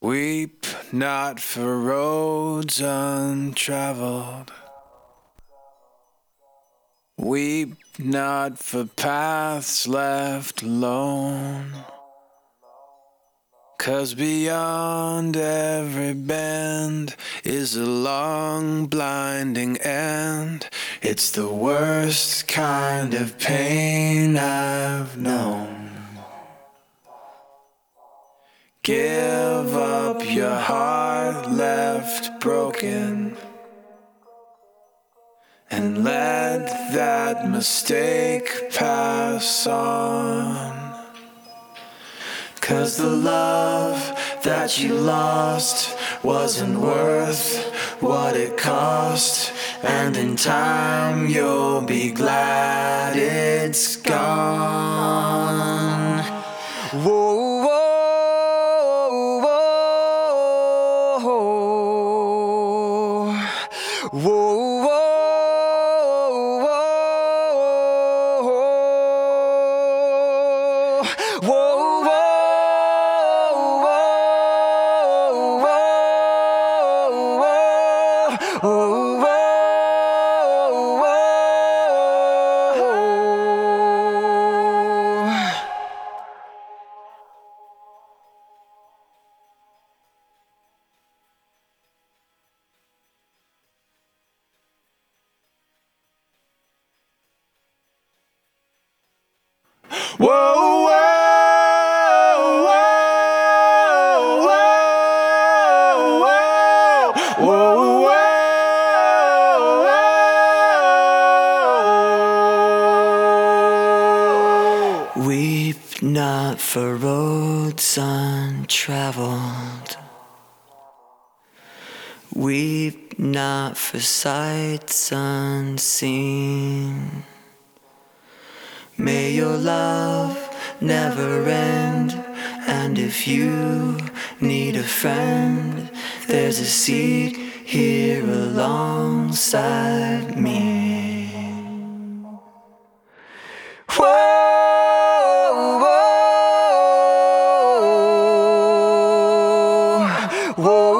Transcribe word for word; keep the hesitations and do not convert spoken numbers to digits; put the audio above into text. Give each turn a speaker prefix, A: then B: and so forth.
A: Weep not for roads untraveled. Weep not for paths left alone. 'Cause beyond every bend is a long blinding end. It's the worst kind of pain I've known. Give up your heart left broken, and let that mistake pass on. 'Cause the love that you lost wasn't worth what it cost, and in time you'll be glad it's gone. Whoa, whoa, whoa, whoa, whoa, whoa, whoa, whoa. Whoa, whoa, whoa, whoa, whoa, whoa. Weep not for roads untraveled. Weep not for sights unseen. May your love never end, and if you need a friend, there's a seat here alongside me. Whoa, whoa, whoa.